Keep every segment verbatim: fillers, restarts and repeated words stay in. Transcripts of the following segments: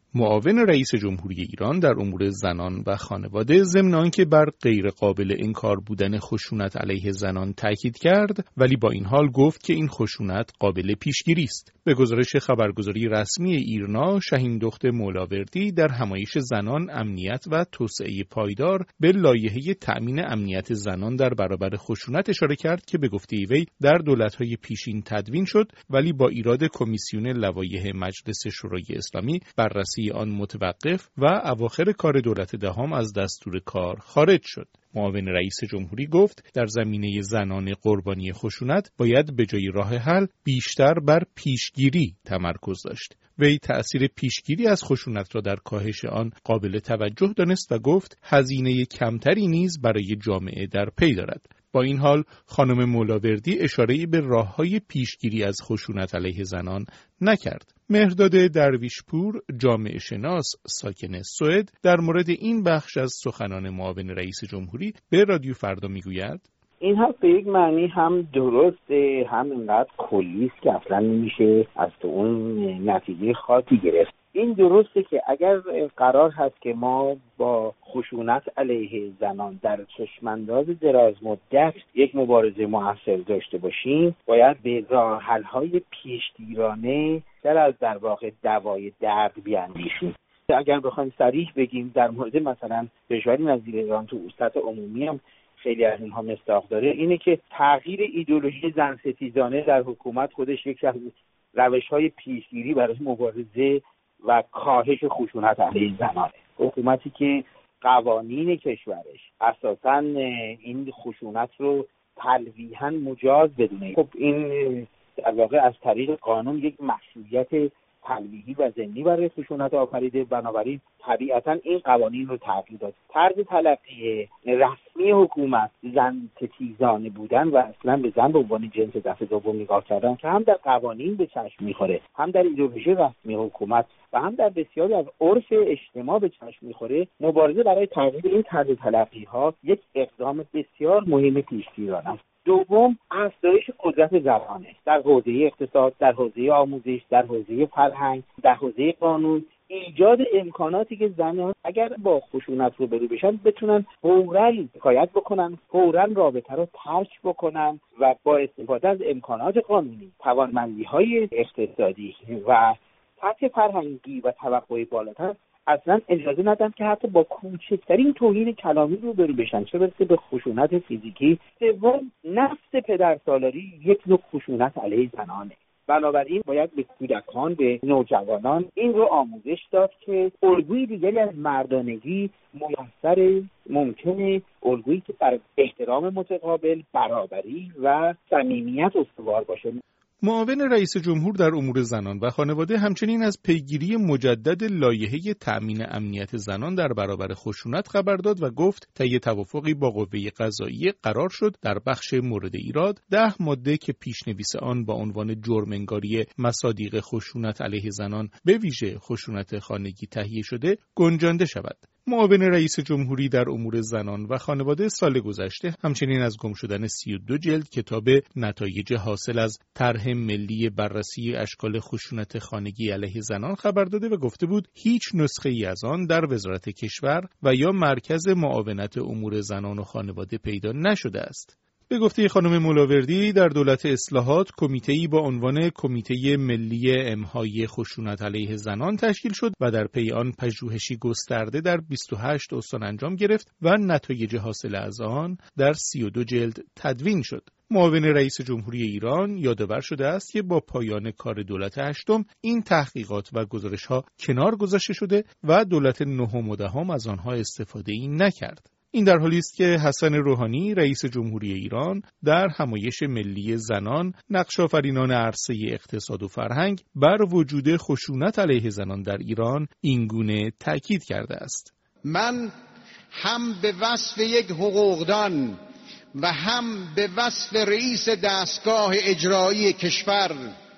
معاون رئیس جمهوری ایران در امور زنان و خانواده ضمن آنکه بر غیر قابل انکار بودن خشونت علیه زنان تاکید کرد، ولی با این حال گفت که این خشونت قابل پیشگیری است. به گزارش خبرگزاری رسمی ایرنا، شهین دخت مولاوردی در همایش زنان، امنیت و توسعه پایدار به لایحه تأمین امنیت زنان در برابر خشونت اشاره کرد که به گفته وی در دولت‌های پیشین تدوین شد، ولی با ایراد کمیسیون لوایح مجلس شورای اسلامی بررسی آن متوقف و اواخر کار دولت دهم از دستور کار خارج شد. معاون رئیس جمهوری گفت در زمینه زنان قربانی خشونت باید به جای راه حل بیشتر بر پیشگیری تمرکز داشت. وی تأثیر پیشگیری از خشونت را در کاهش آن قابل توجه دانست و گفت هزینه کمتری نیز برای جامعه در پی دارد. با این حال خانم مولاوردی اشاره‌ای به راه‌های پیشگیری از خشونت علیه زنان نکرد. مهرداد درویشپور، جامعه شناس ساکن سوئد، در مورد این بخش از سخنان معاون رئیس جمهوری به رادیو فردا میگوید: این حرف به یک معنی هم درسته، هم اینقدر کلی است که اصلا نمیشه از تو اون نتیجه خاصی گرفت. این درسته که اگر قرار هست که ما با خشونت علیه زنان در چشمانداز دراز مدت یک مبارزه موثر داشته باشیم، باید به راه حل‌های پیشگیرانه در از در واقع دوای درد بیاندیشیم. اگر بخوایم صریح بگیم در مورد مثلا کشوری نظیر ایران تو سطح عمومی هم خیلی از اینها مصداق داره، اینه که تغییر ایدئولوژی زن ستیزانه در حکومت خودش یک از روش‌های پیشگیری برای مبارزه و کاهش خشونت علیه زنانه. حکومتی که قوانین کشورش اساساً این خشونت رو تلویحاً مجاز بدونه، خب این در واقع از طریق قانون یک مشروعیت تلویحی و ضمنی برای خشونت آفریده، بنابراین طبیعتاً این قوانین رو تغییر داد. طرز تلقی رسمی حکومت زن ستیزانه بودن و اصلا به زن به عنوان جنس دست دوم نگاه کردن که هم در قوانین به چشم میخوره، هم در ایدئولوژی رسمی حکومت و هم در بسیاری از عرف اجتماع به چشم میخوره، مبارزه برای تغییر این طرز تلقی ها یک اقدام بسیار مهم پیشگیرانه است. دوم، افزایش قدرت زنانه در حوزه اقتصاد، در حوزه آموزش، در حوزه فرهنگ، در حوزه قانون، ایجاد امکاناتی که زنان اگر با خشونت روبرو بشن بتونن فوراً شکایت بکنن، فوراً رابطه رو ترک بکنن و با استفاده از امکانات قانونی، توانمندی‌های اقتصادی و سطح فرهنگی و توقع بالاتر اصلا اجازه ندن که حتی با کوچکترین توهین کلامی روبرو بشن، چه برسه به خشونت فیزیکی. سوم، نفس پدرسالاری یک نوع خشونت علیه زنانه. بنابراین باید به کودکان، به نوجوانان این رو آموزش داد که الگوی دیگری از مردانگی میسر ممکنه، الگویی که بر احترام متقابل، برابری و صمیمیت استوار باشه. معاون رئیس جمهور در امور زنان و خانواده همچنین از پیگیری مجدد لایحه تأمین امنیت زنان در برابر خشونت خبر داد و گفت طی توافقی با قوه قضاییه قرار شد در بخش مورد ایراد ده ماده که پیشنویس آن با عنوان جرم‌انگاری مصادیق خشونت علیه زنان به ویژه خشونت خانگی تهیه شده گنجانده شود. معاون رئیس جمهوری در امور زنان و خانواده سال گذشته همچنین از گم شدن سی و دو جلد کتاب نتایج حاصل از طرح ملی بررسی اشکال خشونت خانگی علیه زنان خبر داده و گفته بود هیچ نسخه ای از آن در وزارت کشور و یا مرکز معاونت امور زنان و خانواده پیدا نشده است. به گفته خانم مولاوردی در دولت اصلاحات کمیته‌ای با عنوان کمیته ملی امحای خشونت علیه زنان تشکیل شد و در پی آن پژوهشی گسترده در بیست و هشت استان انجام گرفت و نتایج حاصل از آن در سی و دو جلد تدوین شد. معاون رئیس جمهوری ایران یادآور شده است که با پایان کار دولت هشتم این تحقیقات و گزارش‌ها کنار گذاشته شده و دولت نهم و دهم از آنها استفاده‌ای نکرد. این در حالی است که حسن روحانی رئیس جمهوری ایران در همایش ملی زنان نقش آفرینان عرصه اقتصاد و فرهنگ بر وجود خشونت علیه زنان در ایران اینگونه تاکید کرده است: من هم به وصف یک حقوقدان و هم به وصف رئیس دستگاه اجرایی کشور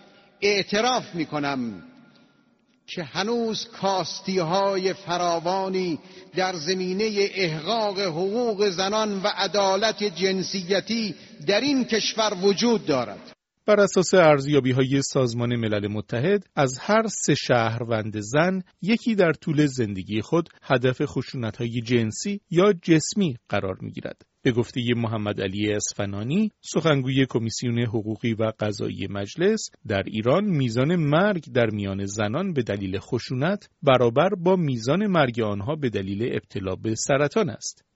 اعتراف می کنم که هنوز کاستی‌های فراوانی در زمینه احقاق حقوق زنان و عدالت جنسیتی در این کشور وجود دارد. بر اساس ارزیابی‌های سازمان ملل متحد از هر سه شهروند زن یکی در طول زندگی خود هدف خشونت‌های جنسی یا جسمی قرار می‌گیرد. به گفته محمد علی اصفهانی، سخنگوی کمیسیون حقوقی و قضایی مجلس، در ایران میزان مرگ در میان زنان به دلیل خشونت برابر با میزان مرگ آنها به دلیل ابتلا به سرطان است.